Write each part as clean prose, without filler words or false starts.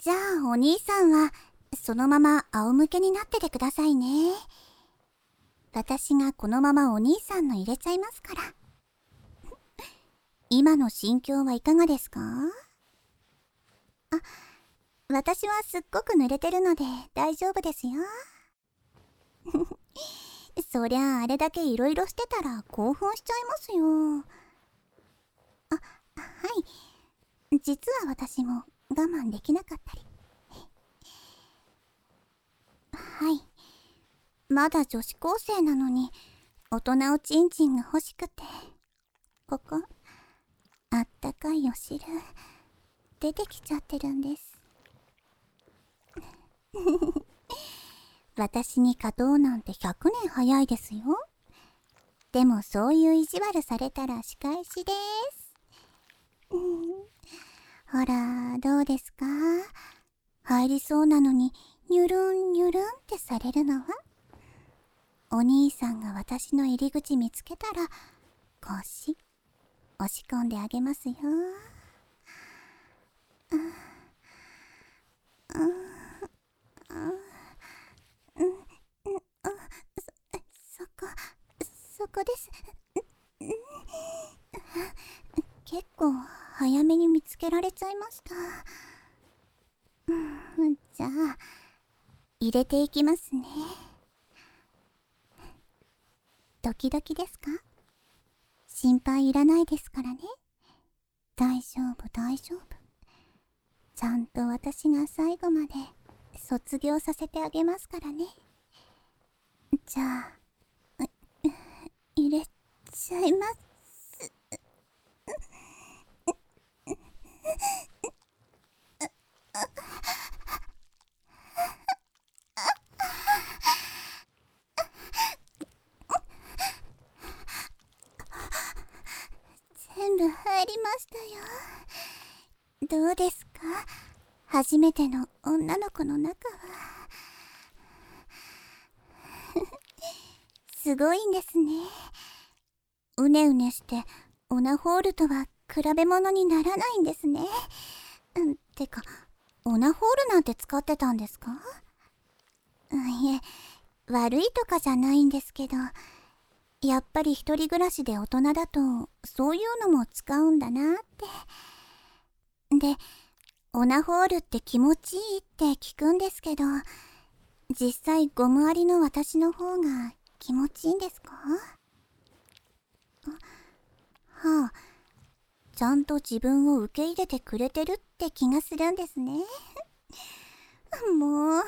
じゃあお兄さんはそのまま仰向けになっててくださいね。私がこのままお兄さんの入れちゃいますから。今の心境はいかがですか？あ、私はすっごく濡れてるので大丈夫ですよ。そりゃあれだけいろいろしてたら興奮しちゃいますよ。あ、はい。実は私も我慢できなかったり。はい。まだ女子高生なのに大人おちんちんが欲しくて、ここあったかいお汁出てきちゃってるんです。私に勝とうなんて100年早いですよ。でもそういう意地悪されたら仕返しです。ほらどうですか？入りそうなのにニュルンニュルンってされるのは？お兄さんが私の入り口見つけたら腰押し込んであげますよ。そこです。結構早めに見つけられちゃいました。じゃあ入れていきますね。ドキドキですか？心配いらないですからね。大丈夫大丈夫。ちゃんと私が最後まで卒業させてあげますからね。じゃあ入れちゃいます。全部入りましたよ。どうですか？初めての女の子の中は。すごいんですね。うねうねしてオナホールとは比べ物にならないんですね。てかオナホールなんて使ってたんですか？いえ、悪いとかじゃないんですけど、やっぱり一人暮らしで大人だとそういうのも使うんだなって。で、オナホールって気持ちいいって聞くんですけど、実際ゴムありの私の方が気持ちいいんですか？はあ、ちゃんと自分を受け入れてくれてるって気がするんですね。もう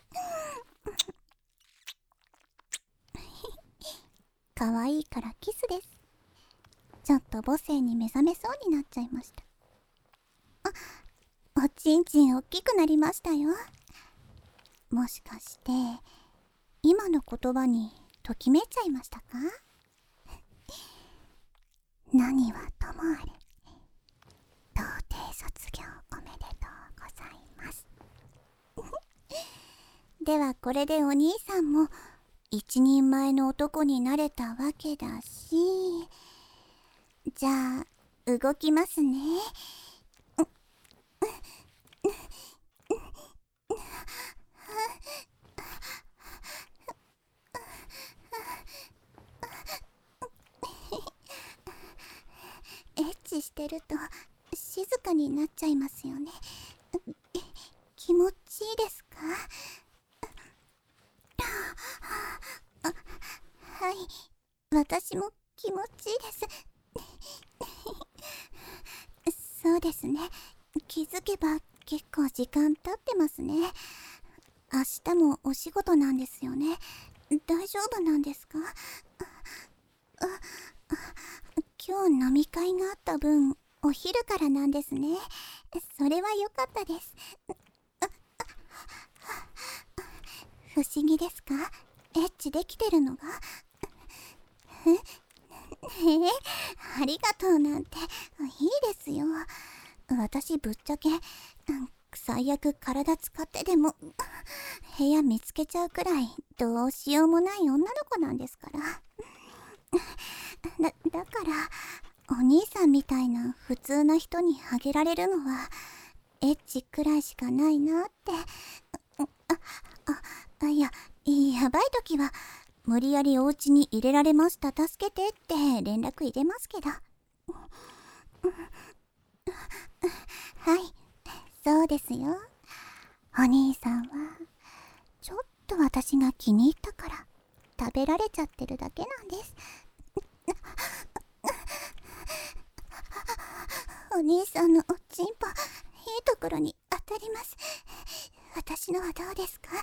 可愛いからキスです。ちょっと母性に目覚めそうになっちゃいました。おちんちん大きくなりましたよ。もしかして今の言葉にときめいちゃいましたか？何はともあれ、童貞卒業おめでとうございます。ではこれでお兄さんも一人前の男になれたわけだし、じゃあ動きますね。エッチしてると静かになっちゃいますよね。気持ちいいですか？はい、私も気持ちいいです。そうですね。気づけば結構時間経ってますね。明日もお仕事なんですよね。大丈夫なんですか？今日飲み会があった分お昼からなんですね。それは良かったです。不思議ですか？エッチできてるのが。ありがとうなんていいですよ。私ぶっちゃけ最悪体使ってでも部屋見つけちゃうくらいどうしようもない女の子なんですから。だからお兄さんみたいな普通な人にあげられるのはエッチくらいしかないなって。いや、やばい時は無理やりお家に入れられました、助けてって連絡入れますけど。はい、そうですよ。お兄さんはちょっと私が気に入ったから食べられちゃってるだけなんです。お兄さんのおちんぽ、いいところに当たります。私のはどうですか？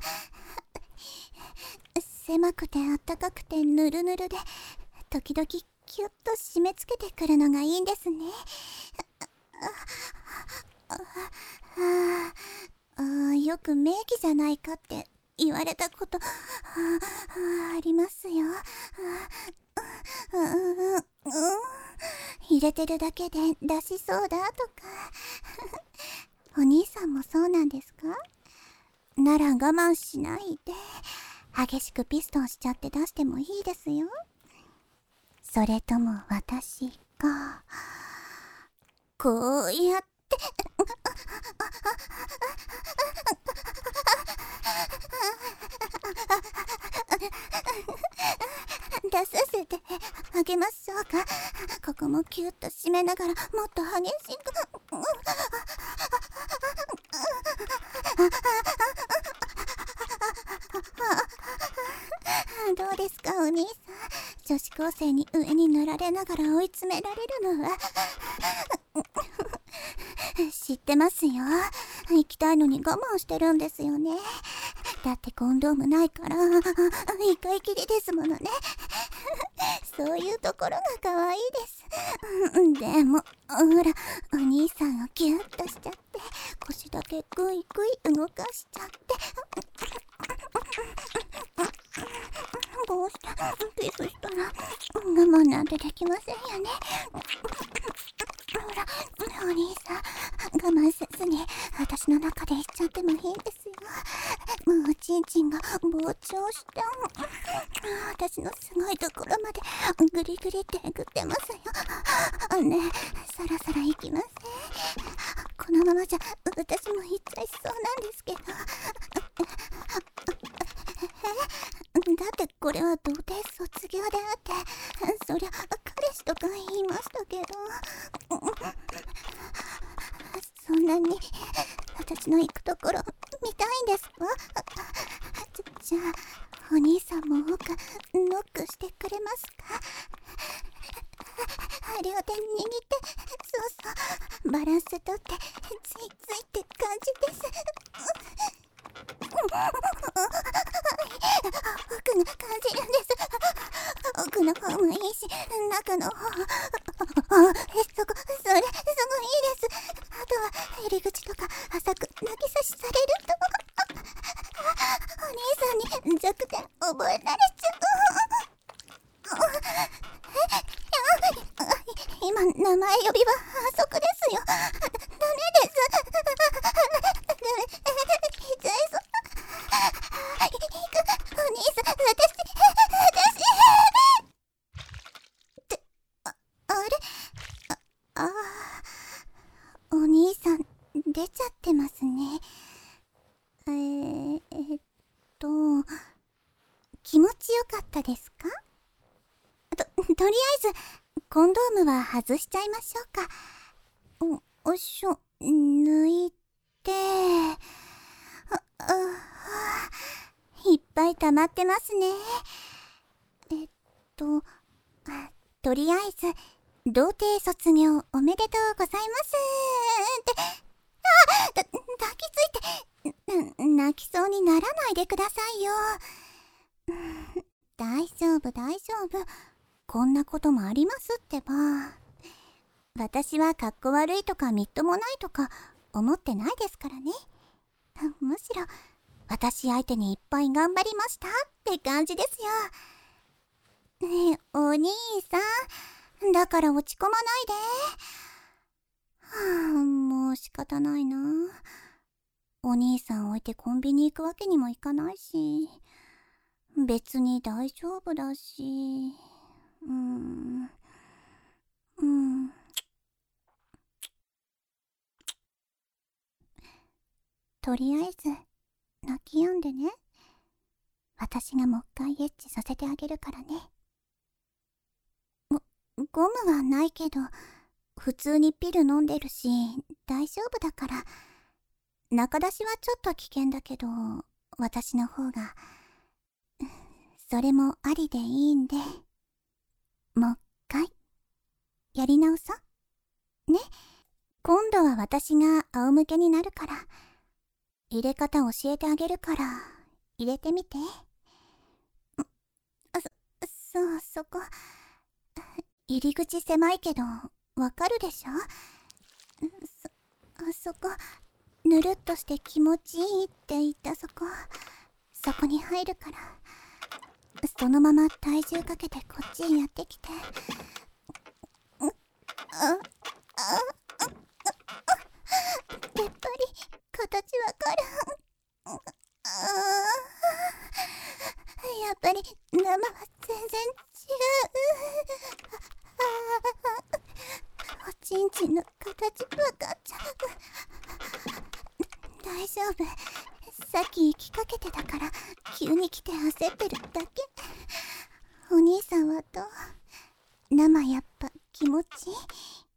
狭くてあったかくてぬるぬるで、時々キュッと締め付けてくるのがいいんですね。よく名義じゃないかって言われたことありますよ。入れてるだけで出しそうだとか。お兄さんもそうなんですか？なら我慢しないで激しくピストンしちゃって出してもいいですよ。それとも私がこうやって出させてあげましょうか。ここもキュッと締めながらもっと激しく。どうですかお兄さん、女子高生に上に塗られながら追い詰められるのは知ってますよ。行きたいのに我慢してるんですよね。だってコンドームないから一回きりですものね。そういうところが可愛いです。でもほら、お兄さんをギュッとしちゃって腰だけグイグイ動かしちゃって、どうしてピスしたら我慢なんてできませんよね。ほら、お兄さん我慢せずに私の中でいっちゃってもいいんですよ。もうおちんちんが膨張して私のすごいところまでグリグリってえぐってますよ。ねえ、そろそろ行きません？このままじゃ私も行っちゃいそうなんですけど。だってこれは童貞卒業であって、そりゃ彼氏とか言いましたけど、そんなに私の行くところ見たいんですか？じゃあお兄さんも奥ノックしてくれますか？両手握って、そうそう、バランスとってついついって感じです。奥が感じるんです。奥の方もいいし、中の方そこ、それすごいいいです。あとは入り口とか浅く抜き差しされるとお兄さんに弱点覚えられちゃう。今名前呼びは反則ですよ。ダメです。ひどいぞ。お兄さん、私ってあれ、あお兄さん出ちゃってますね。と気持ちよかったですか？とりあえずコンドームは外しちゃいましょうか。おしょ、抜いて、いっぱい溜まってますね。えっと、とりあえず、童貞卒業おめでとうございますって、抱きついて、泣きそうにならないでくださいよ。大丈夫、大丈夫。こんなこともありますってば。私はかっこ悪いとかみっともないとか思ってないですからね。むしろ私相手にいっぱい頑張りましたって感じですよ。ねえお兄さん、だから落ち込まないで。もう仕方ないな。お兄さん置いてコンビニ行くわけにもいかないし、別に大丈夫だし、 とりあえず泣き止んでね。私がもう一回エッチさせてあげるからね。ゴムはないけど、普通にピル飲んでるし大丈夫だから。中出しはちょっと危険だけど、私の方が。それもありでいいんで、もう一回やり直そうね。今度は私が仰向けになるから、入れ方教えてあげるから入れてみて。そこ入り口狭いけどわかるでしょ。そこぬるっとして気持ちいいって言ったそこに入るから、そのまま体重かけてこっちへやってきて。出っ張り形わかる。やっぱり生は全然違う。おちんちんの形わかっちゃう。大丈夫、さっき行きかけてたから急に来て焦ってるだけ。お兄さんはどう？生やっぱ気持ちいい？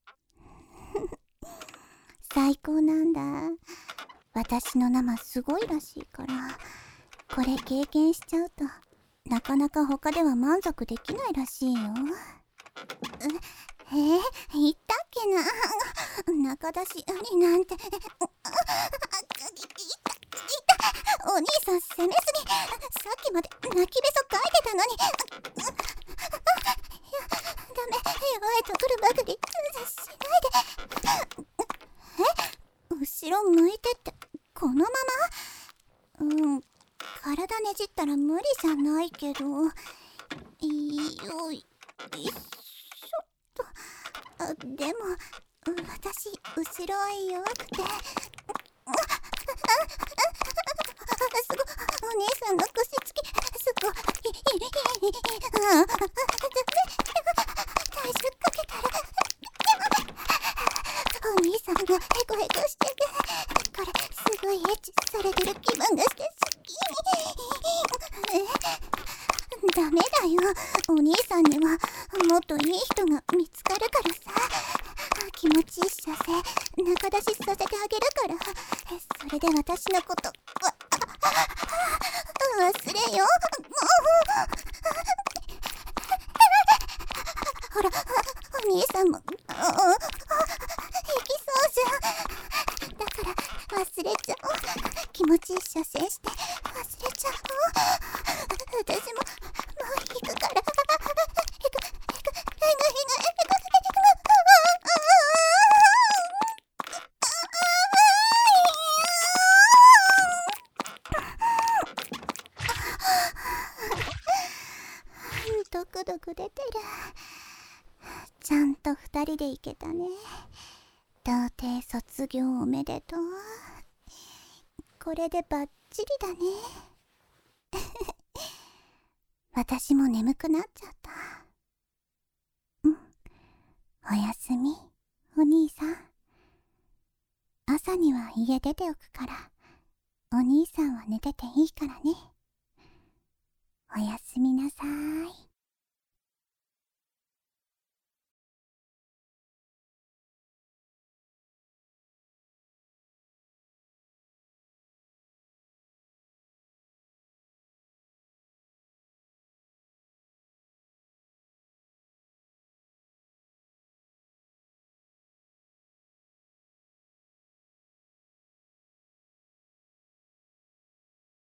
最高なんだ。私の生すごいらしいから、これ経験しちゃうとなかなか他では満足できないらしいよ。言ったっけな。中出しありなんて。お兄さん攻めすぎ。さっきまで泣きべそかいてたのに。いや、ダメ、弱いところばかりしないで。後ろ向いてってこのまま？体ねじったら無理じゃないけど。よいしょっと。でも私後ろは弱くて。すごい、お兄さんの腰つきすごい。ダメ、体重かけたら。お兄さんがヘコヘコしてて、これすごいエッチされてる気分がして好き。ダメだよ、お兄さんにはもっといい人が見つかるからさ。気持ちいい射精中出しさせてあげるから。それで私のこと忘れよ。ほら、お兄さんも行きそうじゃん。だから忘れちゃおう。気持ちいい射精して忘れちゃおう。私ももう行くから。ドクドク出てる。ちゃんと二人で行けたね。童貞卒業おめでとう。これでバッチリだね。私も眠くなっちゃった。おやすみ、お兄さん。朝には家出ておくから、お兄さんは寝てていいからね。おやすみなさーい。